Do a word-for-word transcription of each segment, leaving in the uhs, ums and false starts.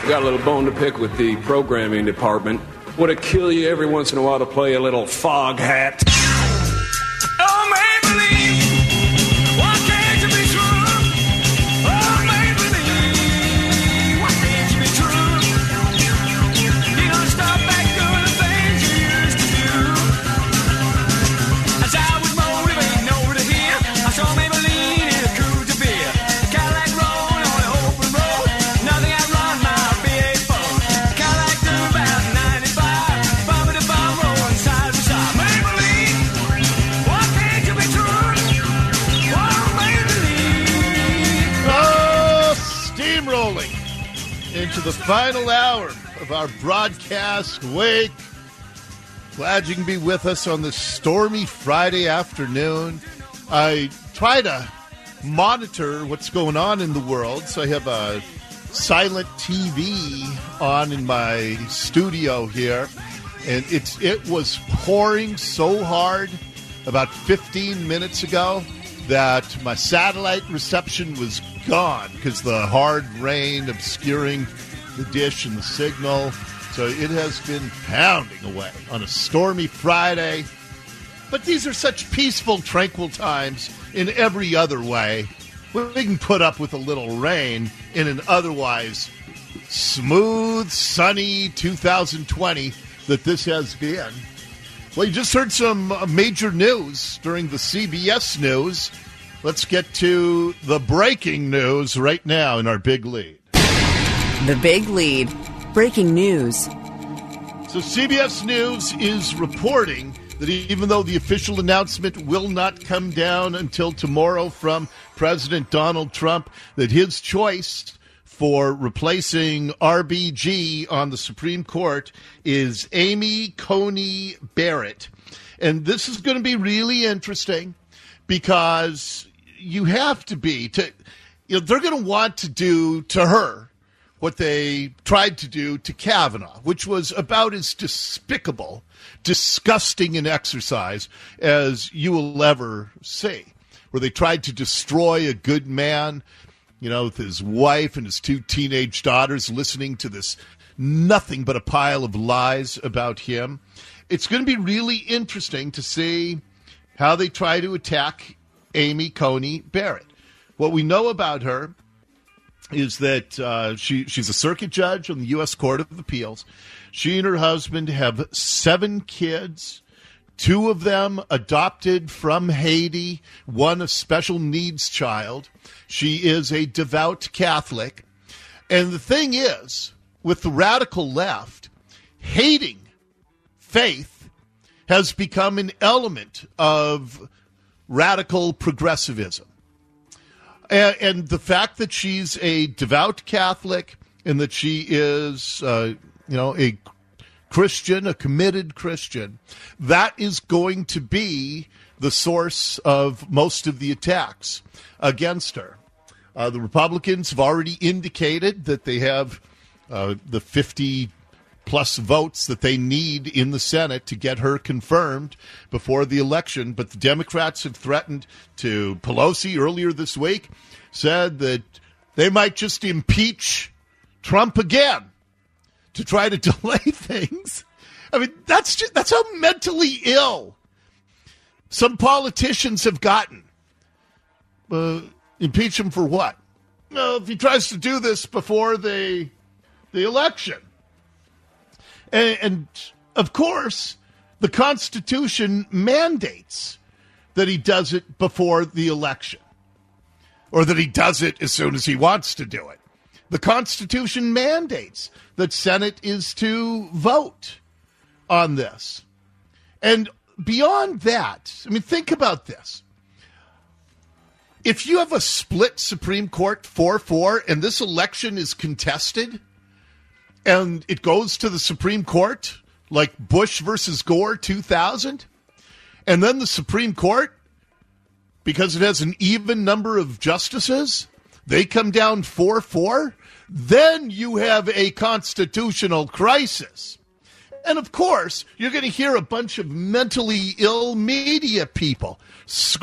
We got a little bone to pick with the programming department. Would it kill you every once in a while to play a little fog hat? Oh, Maybelline, why can't you be true? Oh, Maybelline, why can't you be true? You don't stop back doing the things you used to do. As I was motivating over to here, I saw Maybelline in a cruiser beer. Cadillac rolling on the open road. Nothing outrun my B eight four. Cadillac do about ninety-five. Bumping the bomb rolling side to side. Maybelline, why can't you be true? Oh, Maybelline. Oh, steamrolling into the final hour of our broadcast week. Glad you can be with us on this stormy Friday afternoon. I try to monitor what's going on in the world, so I have a silent T V on in my studio here, and it's it was pouring so hard about fifteen minutes ago that my satellite reception was gone because the hard rain obscuring the dish and the signal. So it has been pounding away on a stormy Friday. But these are such peaceful, tranquil times in every other way. We can put up with a little rain in an otherwise smooth, sunny two thousand twenty that this has been. Well, you just heard some major news during the C B S News. Let's get to the breaking news right now in our Big Lead. The Big Lead. Breaking news. So C B S News is reporting that even though the official announcement will not come down until tomorrow from President Donald Trump, that his choice for replacing R B G on the Supreme Court is Amy Coney Barrett. And this is going to be really interesting because you have to be, to, you know, they're going to want to do to her what they tried to do to Kavanaugh, which was about as despicable, disgusting an exercise as you will ever see, where they tried to destroy a good man, you know, with his wife and his two teenage daughters listening to this nothing but a pile of lies about him. It's going to be really interesting to see how they try to attack Amy Coney Barrett. What we know about her is that uh, she she's a circuit judge on the U S Court of Appeals. She and her husband have seven kids, two of them adopted from Haiti, one a special needs child. She is a devout Catholic. And the thing is, with the radical left, hating faith has become an element of radical progressivism. And, and the fact that she's a devout Catholic and that she is, uh, you know, a Christian, a committed Christian, that is going to be the source of most of the attacks against her. Uh, the Republicans have already indicated that they have uh, the fifty plus votes that they need in the Senate to get her confirmed before the election. But the Democrats have threatened to, Pelosi earlier this week said that they might just impeach Trump again to try to delay things. I mean, that's just, that's how mentally ill some politicians have gotten. Uh, impeach him for what? Well, if he tries to do this before the, the election. And, and, of course, the Constitution mandates that he does it before the election, or that he does it as soon as he wants to do it. The Constitution mandates that Senate is to vote on this. And beyond that, I mean, think about this. If you have a split Supreme Court four four and this election is contested, and it goes to the Supreme Court, like Bush versus Gore two thousand, and then the Supreme Court, because it has an even number of justices, they come down four four, then you have a constitutional crisis. And, of course, you're going to hear a bunch of mentally ill media people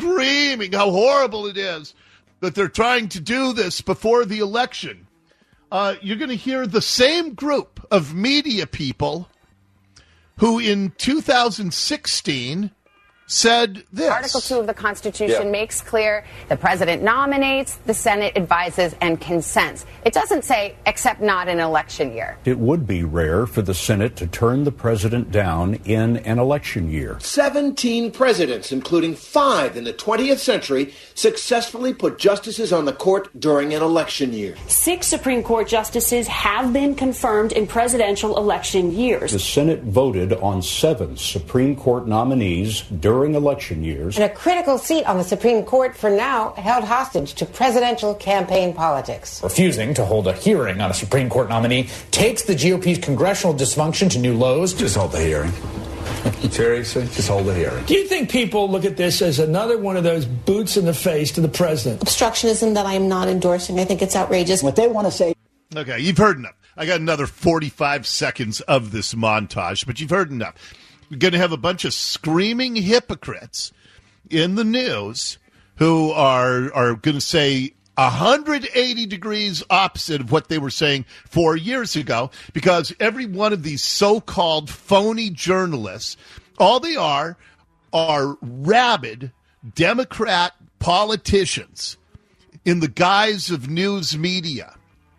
screaming how horrible it is that they're trying to do this before the election. uh, you're going to hear the same group of media people who in two thousand sixteen said this. Article two of the Constitution Yeah. makes clear the president nominates, the Senate advises, and consents. It doesn't say, except not in an election year. It would be rare for the Senate to turn the president down in an election year. seventeen presidents, including five in the twentieth century, successfully put justices on the court during an election year. Six Supreme Court justices have been confirmed in presidential election years. The Senate voted on seven Supreme Court nominees during election years. And a critical seat on the Supreme Court for now held hostage to presidential campaign politics. Refusing to hold a hearing on a Supreme Court nominee takes the G O P's congressional dysfunction to new lows. Just hold the hearing. Seriously, just hold the hearing. Do you think people look at this as another one of those boots in the face to the president? Obstructionism that I am not endorsing. I think it's outrageous. What they want to say. Okay, you've heard enough. I got another forty-five seconds of this montage, but you've heard enough. We're going to have a bunch of screaming hypocrites in the news who are are going to say one hundred eighty degrees opposite of what they were saying four years ago, because every one of these so-called phony journalists, all they are are rabid Democrat politicians in the guise of news media.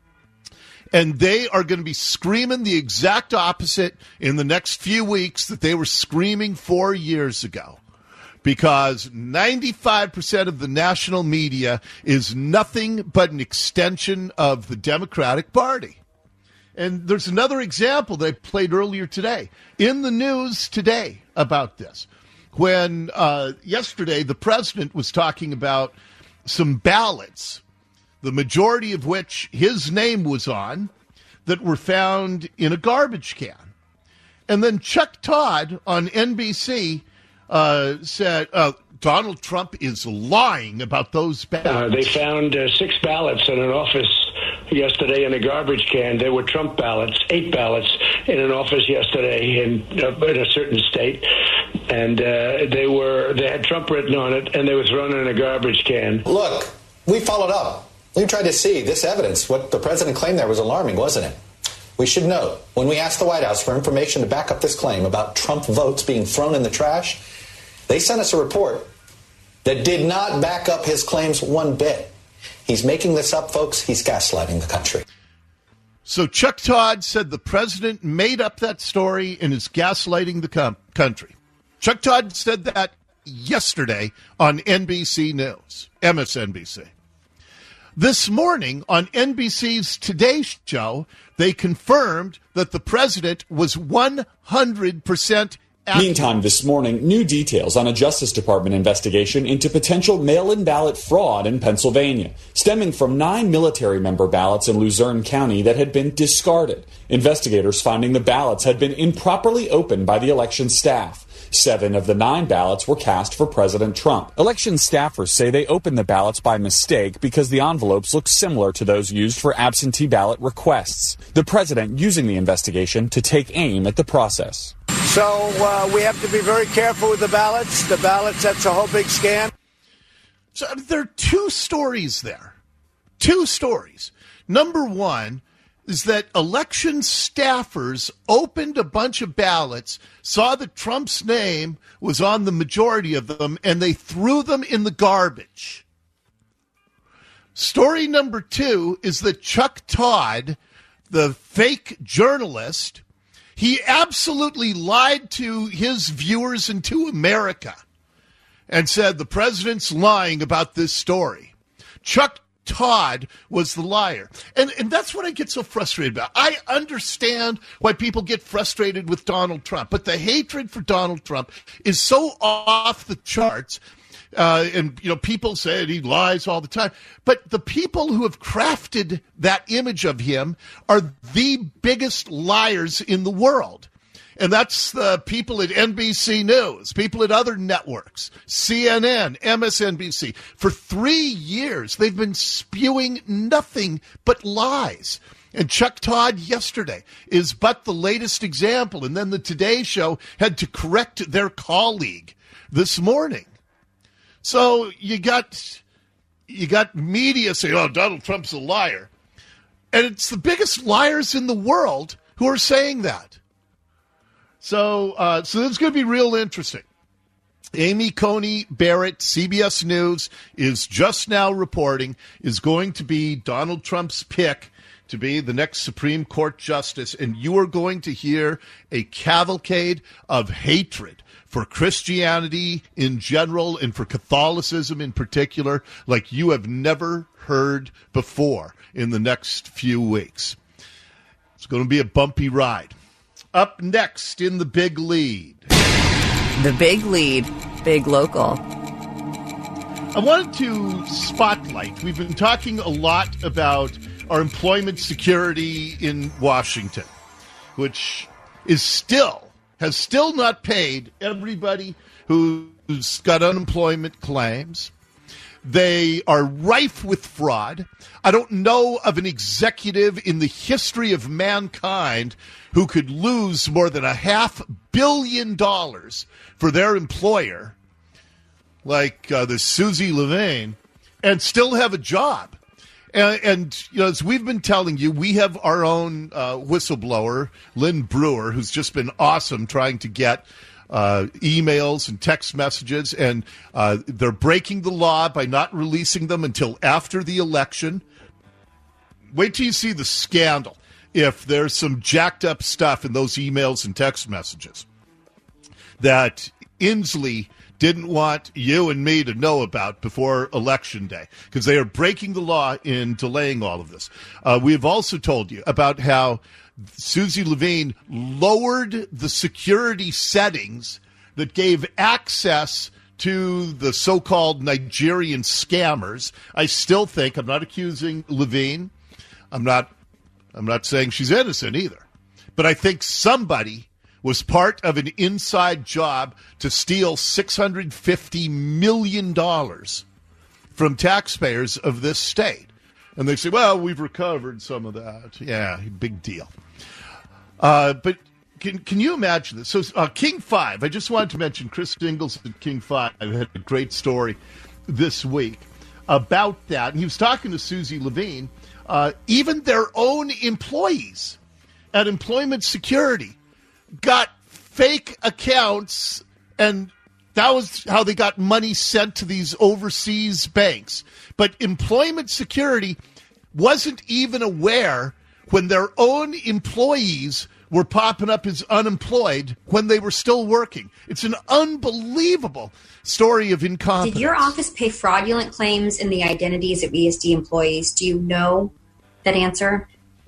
And they are going to be screaming the exact opposite in the next few weeks that they were screaming four years ago. Because ninety-five percent of the national media is nothing but an extension of the Democratic Party. And there's another example that I played earlier today in the news today about this. When uh, yesterday the president was talking about some ballots, the majority of which his name was on, that were found in a garbage can. And then Chuck Todd on N B C uh, said, uh, Donald Trump is lying about those ballots. Uh, they found uh, six ballots in an office yesterday in a garbage can. They were Trump ballots, eight ballots in an office yesterday in, uh, in a certain state. And uh, they were they had Trump written on it, and they were thrown in a garbage can. Look, we followed up. We tried to see this evidence. What the president claimed there was alarming, wasn't it? We should note, when we asked the White House for information to back up this claim about Trump votes being thrown in the trash, they sent us a report that did not back up his claims one bit. He's making this up, folks. He's gaslighting the country. So Chuck Todd said the president made up that story and is gaslighting the com- country. Chuck Todd said that yesterday on N B C News, M S N B C. This morning on N B C's Today Show, they confirmed that the president was one hundred percent accurate. Meantime, this morning, new details on a Justice Department investigation into potential mail-in ballot fraud in Pennsylvania, stemming from nine military member ballots in Luzerne County that had been discarded. Investigators finding the ballots had been improperly opened by the election staff. Seven of the nine ballots were cast for President Trump. Election staffers say they opened the ballots by mistake because the envelopes look similar to those used for absentee ballot requests. The president using the investigation to take aim at the process. So uh, we have to be very careful with the ballots. The ballots, that's a whole big scam. So there are two stories there. Two stories. Number one is that election staffers opened a bunch of ballots, saw that Trump's name was on the majority of them, and they threw them in the garbage. Story number two is that Chuck Todd, the fake journalist, he absolutely lied to his viewers and to America and said the president's lying about this story. Chuck Todd was the liar. And and that's what I get so frustrated about. I understand why people get frustrated with Donald Trump, but the hatred for Donald Trump is so off the charts. Uh, and, you know, people say he lies all the time. But the people who have crafted that image of him are the biggest liars in the world. And that's the people at N B C News, people at other networks, C N N, M S N B C. For three years, they've been spewing nothing but lies. And Chuck Todd yesterday is but the latest example. And then the Today Show had to correct their colleague this morning. So you got you got media saying, oh, Donald Trump's a liar. And it's the biggest liars in the world who are saying that. So, uh, so this is going to be real interesting. Amy Coney Barrett, C B S News, is just now reporting is going to be Donald Trump's pick to be the next Supreme Court justice, and you are going to hear a cavalcade of hatred for Christianity in general and for Catholicism in particular like you have never heard before in the next few weeks. It's going to be a bumpy ride. Up next in the Big Lead. The Big Lead, Big Local. I wanted to spotlight. We've been talking a lot about our employment security in Washington, which is still, has still not paid everybody who's got unemployment claims. They are rife with fraud. I don't know of an executive in the history of mankind who could lose more than a half billion dollars for their employer, like uh, the Susie Levine, and still have a job. And, and you know, as we've been telling you, we have our own uh, whistleblower, Lynn Brewer, who's just been awesome trying to get Uh, emails and text messages, and uh, they're breaking the law by not releasing them until after the election. Wait till you see the scandal if there's some jacked up stuff in those emails and text messages that Inslee didn't want you and me to know about before Election Day, because they are breaking the law in delaying all of this. Uh, we have also told you about how Susie Levine lowered the security settings that gave access to the so-called Nigerian scammers. I still think, I'm not accusing Levine. I'm not, I'm not saying she's innocent either. But I think somebody was part of an inside job to steal six hundred fifty million dollars from taxpayers of this state. And they say, well, we've recovered some of that. Yeah, big deal. Uh, but can can you imagine this? So uh, King five, I just wanted to mention Chris Ingles at King five had a great story this week about that. And he was talking to Susie Levine. Uh, even their own employees at Employment Security got fake accounts, and that was how they got money sent to these overseas banks. But Employment Security wasn't even aware when their own employees were popping up as unemployed when they were still working. It's an unbelievable story of incompetence. Did your office pay fraudulent claims in the identities of E S D employees? Do you know that answer?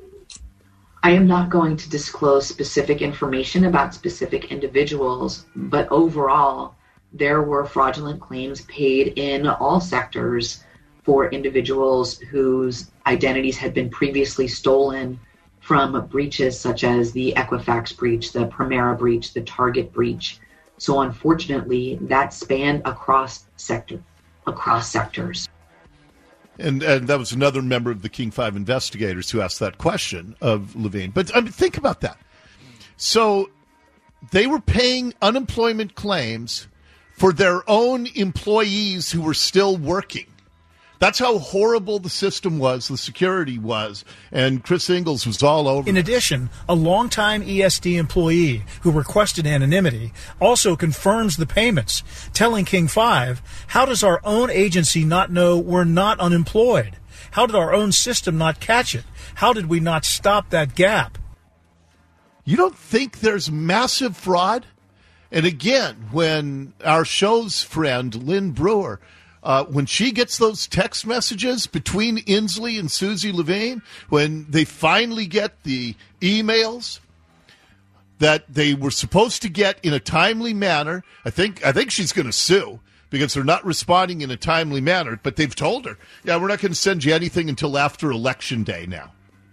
I am not going to disclose specific information about specific individuals, but overall, there were fraudulent claims paid in all sectors for individuals whose identities had been previously stolen from breaches such as the Equifax breach, the Premera breach, the Target breach. So unfortunately, that spanned across sector, across sectors. And and that was another member of the King five investigators who asked that question of Levine. But I mean, think about that. So they were paying unemployment claims for their own employees who were still working. That's how horrible the system was, the security was, and Chris Ingles was all over. In addition, a longtime E S D employee who requested anonymity also confirms the payments, telling King five, how does our own agency not know we're not unemployed? How did our own system not catch it? How did we not stop that gap? You don't think there's massive fraud? And again, when our show's friend, Lynn Brewer, Uh, when she gets those text messages between Inslee and Susie Levine, when they finally get the emails that they were supposed to get in a timely manner, I think I think she's going to sue because they're not responding in a timely manner. But they've told her, yeah, we're not going to send you anything until after Election Day now.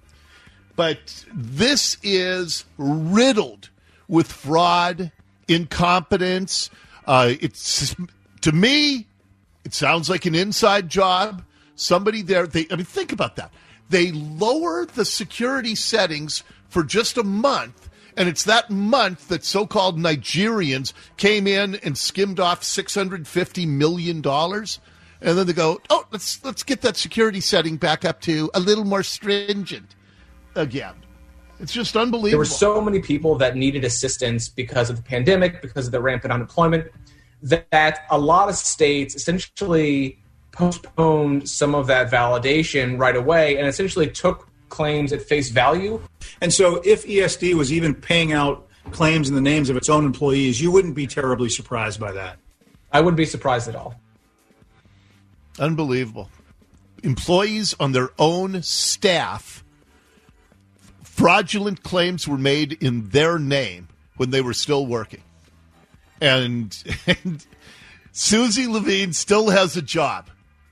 But this is riddled with fraud, incompetence. Uh, it's to me. It sounds like an inside job. Somebody there, they, I mean, think about that. They lower the security settings for just a month, and it's that month that so-called Nigerians came in and skimmed off six hundred fifty million dollars. And then they go, oh, let's let's get that security setting back up to a little more stringent. again. It's just unbelievable. There were so many people that needed assistance because of the pandemic, because of the rampant unemployment, that a lot of states essentially postponed some of that validation right away and essentially took claims at face value. And so if E S D was even paying out claims in the names of its own employees, you wouldn't be terribly surprised by that. I wouldn't be surprised at all. Unbelievable. Employees on their own staff, fraudulent claims were made in their name when they were still working. And, and Susie Levine still has a job.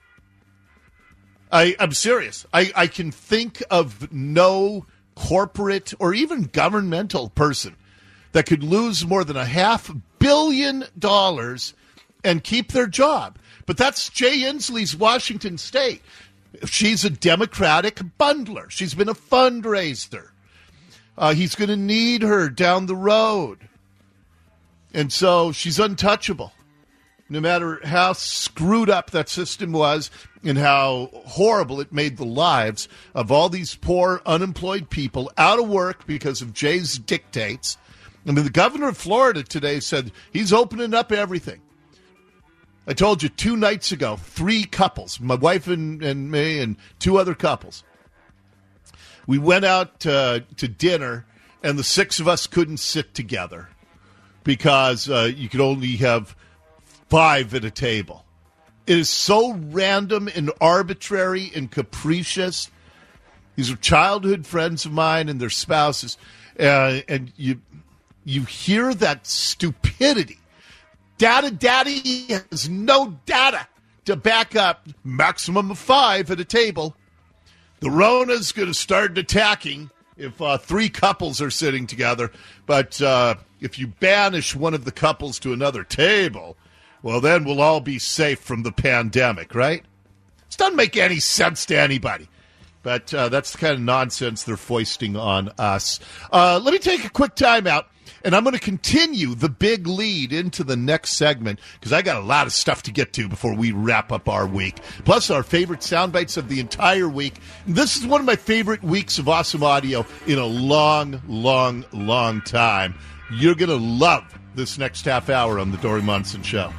I, I'm serious. I, I can think of no corporate or even governmental person that could lose more than a half billion dollars and keep their job. But that's Jay Inslee's Washington State. She's a Democratic bundler. She's been a fundraiser. Uh, he's going to need her down the road. And so she's untouchable. No matter how screwed up that system was and how horrible it made the lives of all these poor, unemployed people out of work because of Jay's dictates. I mean, the governor of Florida today said he's opening up everything. I told you two nights ago, three couples, my wife and, and me and two other couples. We went out uh, to dinner, and the six of us couldn't sit together because uh, you could only have five at a table. It is so random and arbitrary and capricious. These are childhood friends of mine and their spouses, uh, and you you hear that stupidity. Data Daddy has no data to back up maximum of five at a table. The Rona's going to start attacking if uh, three couples are sitting together. But uh, if you banish one of the couples to another table, well, then we'll all be safe from the pandemic, right? This doesn't make any sense to anybody. But uh, that's the kind of nonsense they're foisting on us. Uh, let me take a quick time out. And I'm going to continue the big lead into the next segment because I got a lot of stuff to get to before we wrap up our week. Plus, our favorite sound bites of the entire week. This is one of my favorite weeks of awesome audio in a long, long, long time. You're going to love this next half hour on the Dori Monson Show.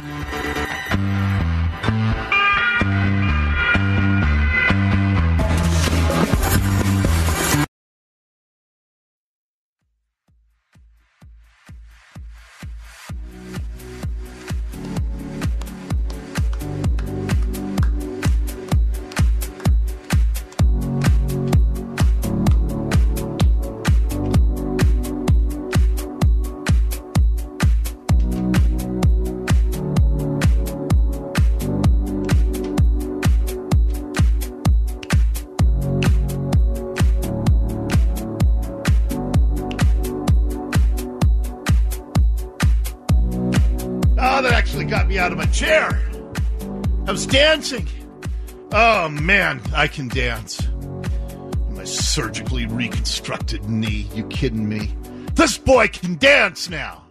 Out of my chair. I was dancing. Oh, man, I can dance. My surgically reconstructed knee. You kidding me? This boy can dance now.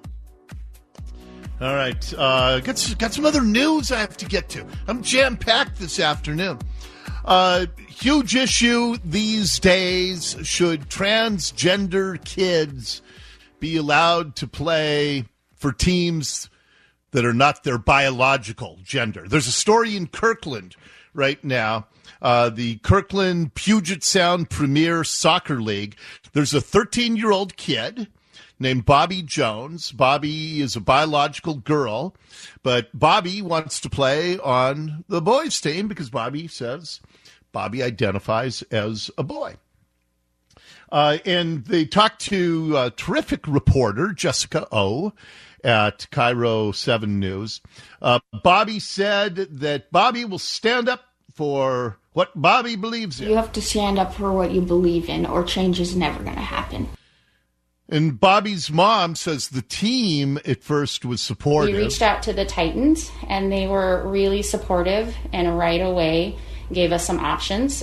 All right. Uh, got, got some other news I have to get to. I'm jam-packed this afternoon. Uh, huge issue these days. Should transgender kids be allowed to play for teams that are not their biological gender? There's a story in Kirkland right now, uh, the Kirkland Puget Sound Premier Soccer League. There's a thirteen-year-old kid named Bobby Jones. Bobby is a biological girl, but Bobby wants to play on the boys' team because Bobby says Bobby identifies as a boy. Uh, and they talked to a terrific reporter, Jessica O, at Cairo seven News. Uh, Bobby said that Bobby will stand up for what Bobby believes in. You have to stand up for what you believe in, or change is never going to happen. And Bobby's mom says the team at first was supportive. We reached out to the Titans, and they were really supportive, and right away gave us some options.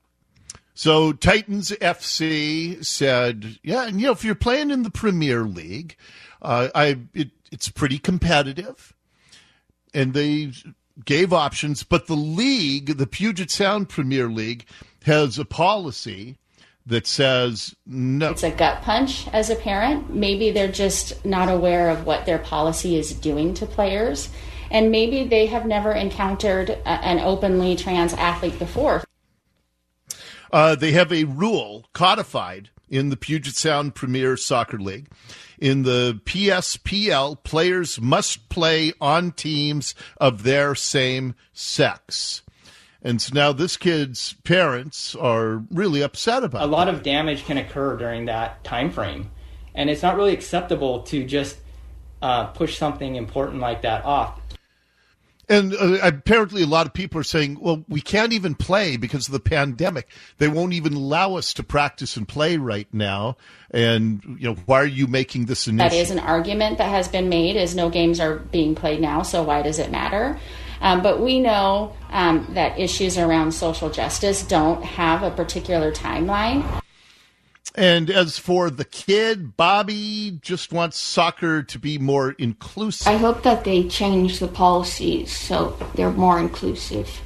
So Titans F C said, yeah, and you know, if you're playing in the Premier League, Uh, I it, it's pretty competitive, and they gave options. But the league, the Puget Sound Premier League, has a policy that says no. It's a gut punch as a parent. Maybe they're just not aware of what their policy is doing to players. And maybe they have never encountered a, an openly trans athlete before. Uh, they have a rule codified in the Puget Sound Premier Soccer League. In the P S P L, players must play on teams of their same sex. And so now this kid's parents are really upset about it. A lot of damage can occur during that time frame. And it's not really acceptable to just uh, push something important like that off. And uh, apparently a lot of people are saying, well, we can't even play because of the pandemic. They won't even allow us to practice and play right now. And, you know, why are you making this an That issue? is an argument that has been made, is no games are being played now, so why does it matter? Um, but we know um, that issues around social justice don't have a particular timeline. And as for the kid, Bobby just wants soccer to be more inclusive. I hope that they change the policies so they're more inclusive.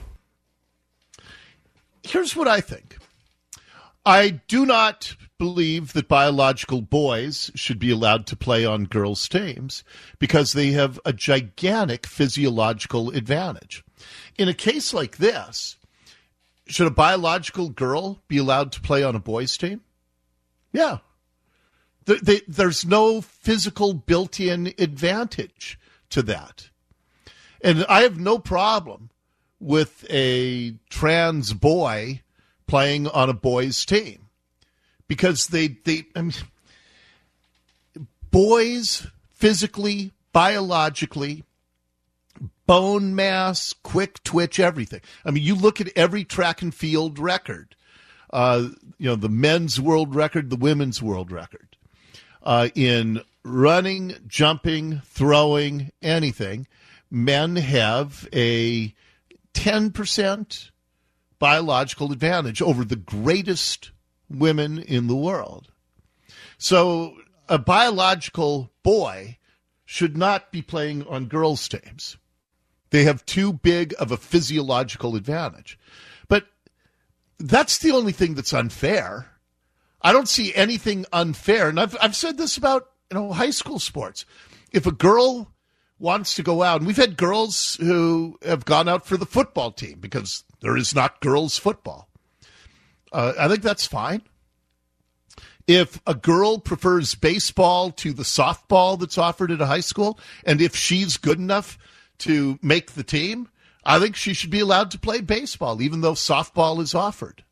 Here's what I think. I do not believe that biological boys should be allowed to play on girls' teams because they have a gigantic physiological advantage. In a case like this, should a biological girl be allowed to play on a boys' team? Yeah. They, they, there's no physical built-in advantage to that. And I have no problem with a trans boy playing on a boys' team because they, they I mean, boys physically, biologically, bone mass, quick twitch, everything. I mean, you look at every track and field record. Uh, you know, the men's world record, the women's world record. Uh, in running, jumping, throwing, anything, men have a ten percent biological advantage over the greatest women in the world. So a biological boy should not be playing on girls' teams. They have too big of a physiological advantage. But that's the only thing that's unfair. I don't see anything unfair. And I've I've said this about, you know, high school sports. If a girl wants to go out, and we've had girls who have gone out for the football team because there is not girls football. Uh, I think that's fine. If a girl prefers baseball to the softball that's offered at a high school, and if she's good enough to make the team, I think she should be allowed to play baseball, even though softball is offered.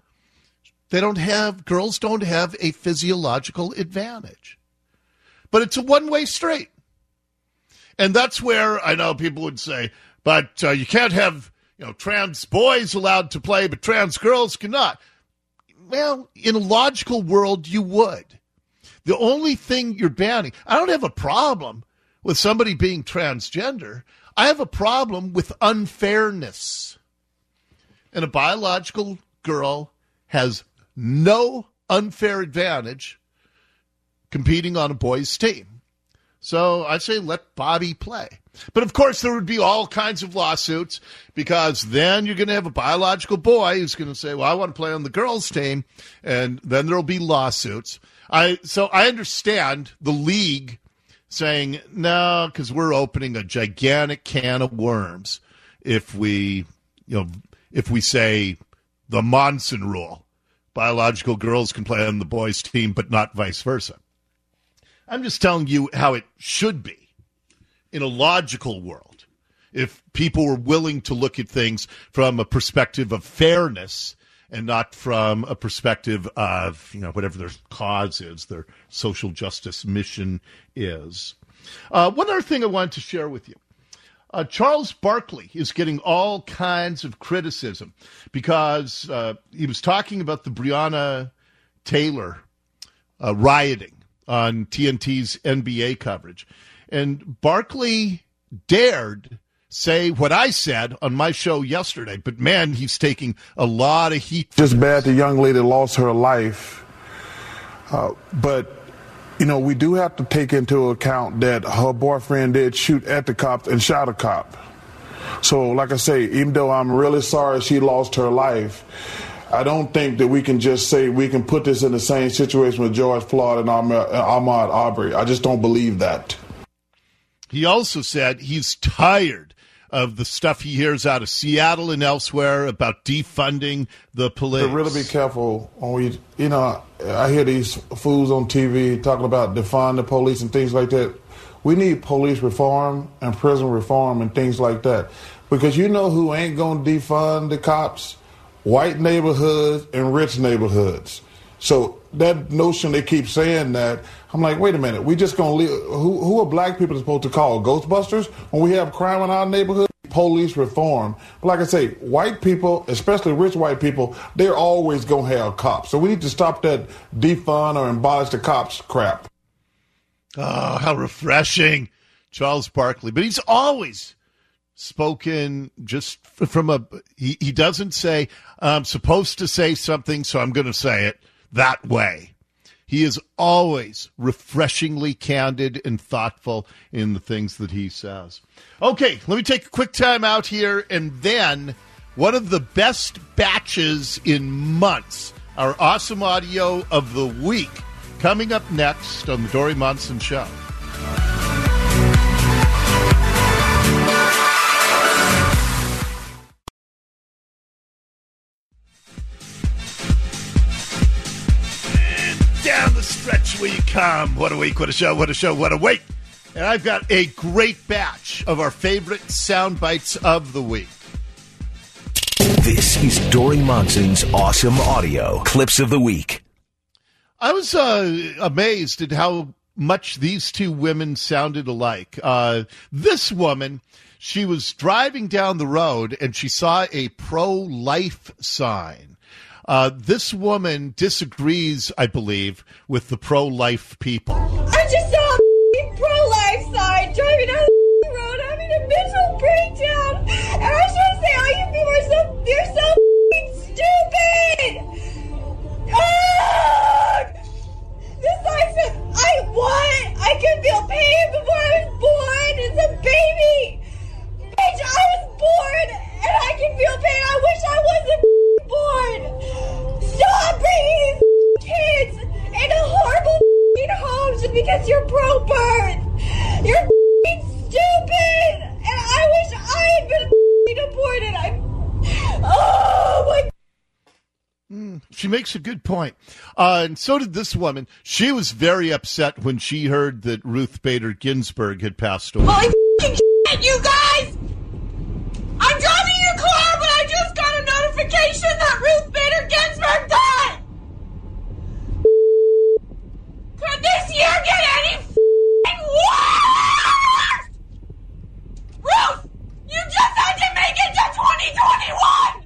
They don't have, girls don't have a physiological advantage. But it's a one-way street. And that's where I know people would say, but uh, you can't have, you know, trans boys allowed to play, but trans girls cannot. Well, in a logical world, you would. The only thing you're banning, I don't have a problem with somebody being transgender. I have a problem with unfairness. And a biological girl has no unfair advantage competing on a boys' team. So I say let Bobby play. But, of course, there would be all kinds of lawsuits because then you're going to have a biological boy who's going to say, well, I want to play on the girls' team, and then there will be lawsuits. I So I understand the league saying, no, because we're opening a gigantic can of worms if we, you know, if we say the Monson rule, biological girls can play on the boys' team, but not vice versa. I'm just telling you how it should be in a logical world. If people were willing to look at things from a perspective of fairness and not from a perspective of, you know, whatever their cause is, their social justice mission is. Uh, one other thing I wanted to share with you. Uh, Charles Barkley is getting all kinds of criticism because uh, he was talking about the Breonna Taylor uh, rioting on T N T's N B A coverage. And Barkley dared say what I said on my show yesterday, but man, he's taking a lot of heat. Just bad the young lady lost her life. Uh, but, you know, we do have to take into account that her boyfriend did shoot at the cops and shot a cop. So, like I say, even though I'm really sorry she lost her life, I don't think that we can just say we can put this in the same situation with George Floyd and Ahmaud Arbery. I just don't believe that. He also said he's tired of the stuff he hears out of Seattle and elsewhere about defunding the police. To really be careful when we, you know, I hear these fools on T V talking about defund the police and things like that. We need police reform and prison reform and things like that. Because you know who ain't going to defund the cops? White neighborhoods and rich neighborhoods. So that notion they keep saying that, I'm like, wait a minute, we just going to leave, who, who are black people supposed to call? Ghostbusters? When we have crime in our neighborhood? Police reform. But like I say, white people, especially rich white people, they're always going to have cops. So we need to stop that defund or abolish the cops crap. Oh, how refreshing. Charles Barkley. But he's always spoken just from a, he, he doesn't say, I'm supposed to say something, so I'm going to say it that way. He is always refreshingly candid and thoughtful in the things that he says. Okay, let me take a quick time out here, and then one of the best batches in months, our awesome audio of the week, coming up next on the Dori Monson Show. Down the stretch we come. What a week, what a show, what a show, what a week. And I've got a great batch of our favorite sound bites of the week. This is Dori Monson's awesome audio clips of the week. I was uh, amazed at how much these two women sounded alike. Uh, this woman, she was driving down the road and she saw a pro-life sign. Uh, this woman disagrees, I believe, with the pro-life people. I just saw a pro-life sign driving down the road having a mental breakdown. And I was trying to say, all you people are so, you're so stupid. Ah! This sign says, I want, I could feel pain before I was born. It's a baby. Bitch, I was born and I can feel pain. I wish I wasn't born. Stop bringing these kids into horrible homes because you're pro-birth. You're stupid. And I wish I had been aborted. I, oh my. Mm, she makes a good point. Uh, and so did this woman. She was very upset when she heard that Ruth Bader Ginsburg had passed away. Holy shit, you guys! I'm driving your car, but I just got a notification that Ruth Bader Ginsburg died! Could this year get any f***ing worse? Ruth, you just had to make it to twenty twenty-one!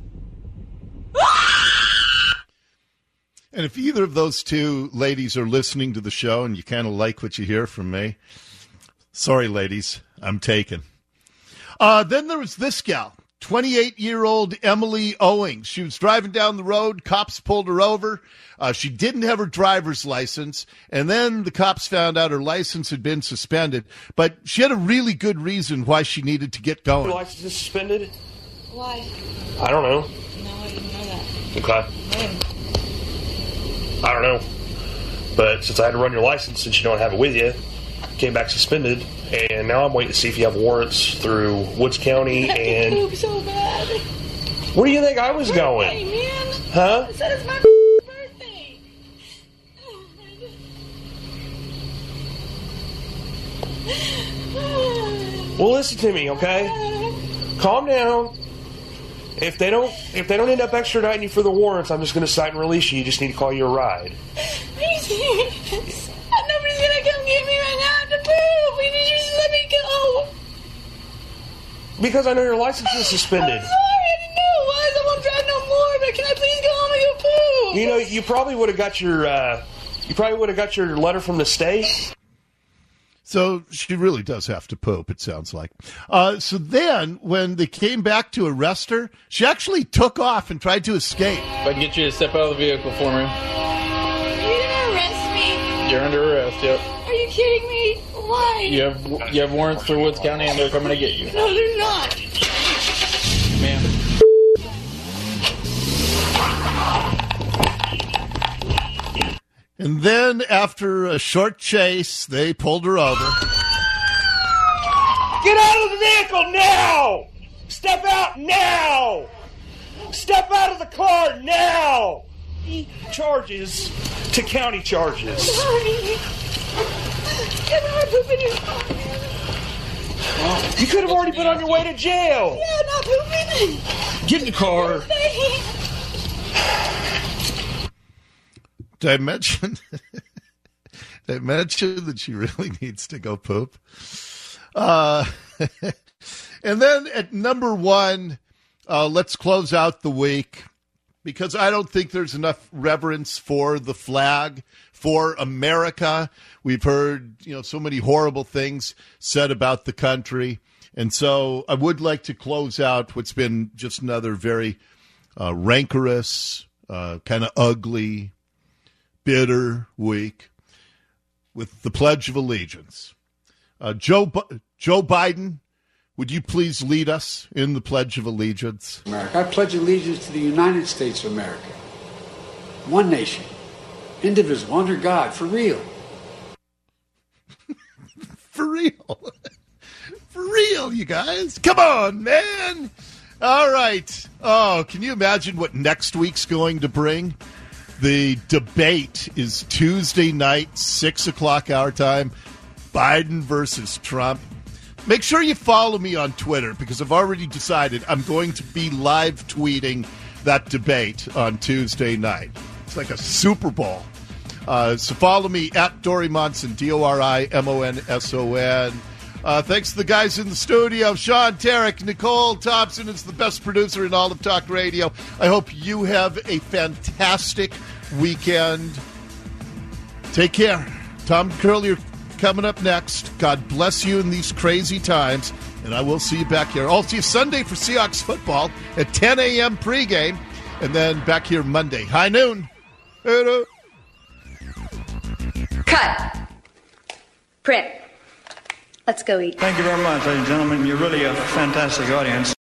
And if either of those two ladies are listening to the show and you kind of like what you hear from me, sorry, ladies, I'm taken. Uh, then there was this gal, twenty-eight-year-old Emily Owings. She was driving down the road. Cops pulled her over. Uh, she didn't have her driver's license. And then the cops found out her license had been suspended. But she had a really good reason why she needed to get going. Your license is suspended? Why? I don't know. No, I didn't know that. Okay. When? I don't know. But since I had to run your license since you don't have it with you, came back suspended, and now I'm waiting to see if you have warrants through Woods County. I and poop so bad. Where do you think I was birthday, going? Man. Huh? I said it's my birthday. Well, listen to me, okay? Calm down. If they don't, if they don't end up extraditing you for the warrants, I'm just going to cite and release you. You just need to call you a ride. Are you serious? Nobody's going to come get me right now. I have to poop. Will you just let me go? Because I know your license is suspended. I'm sorry. I didn't know it was. I won't drive no more. But can I please go home and go poop? You know, you probably would have got your, uh, you probably would have got your letter from the state. So she really does have to poop, it sounds like. Uh, so then, when they came back to arrest her, she actually took off and tried to escape. If I can get you to step out of the vehicle for me. You're gonna arrest me? You're under arrest, yep. Are you kidding me? Why? You have you have warrants for Woods County, and they're coming to get you. No, they're not. Ma'am. And then after a short chase, they pulled her over. Get out of the vehicle now! Step out now! Step out of the car now! Charges to county charges. You could have already been on your way to jail. Yeah, not moving. Get in the car. Did I mention? Did I mention that she really needs to go poop? Uh, and then at number one, uh, let's close out the week because I don't think there's enough reverence for the flag, for America. We've heard, you know, so many horrible things said about the country. And so I would like to close out what's been just another very uh, rancorous, uh, kind of ugly, bitter week with the Pledge of Allegiance. Uh, Joe B- Joe Biden, would you please lead us in the Pledge of Allegiance? America. I pledge allegiance to the United States of America. One nation, indivisible, under God, for real. For real. For real, you guys. Come on, man. All right. Oh, can you imagine what next week's going to bring? The debate is Tuesday night, six o'clock our time. Biden versus Trump. Make sure you follow me on Twitter because I've already decided I'm going to be live tweeting that debate on Tuesday night. It's like a Super Bowl. Uh, so follow me at Dory Monson, D O R I M O N S O N. Uh, thanks to the guys in the studio, Sean Tarek, Nicole Thompson is the best producer in all of talk radio. I hope you have a fantastic weekend. Take care. Tom Curley coming up next. God bless you in these crazy times, and I will see you back here. I'll see you Sunday for Seahawks football at ten a.m. pregame, and then back here Monday. High noon. Hello. Cut. Print. Let's go eat. Thank you very much, ladies and gentlemen. You're really a fantastic audience.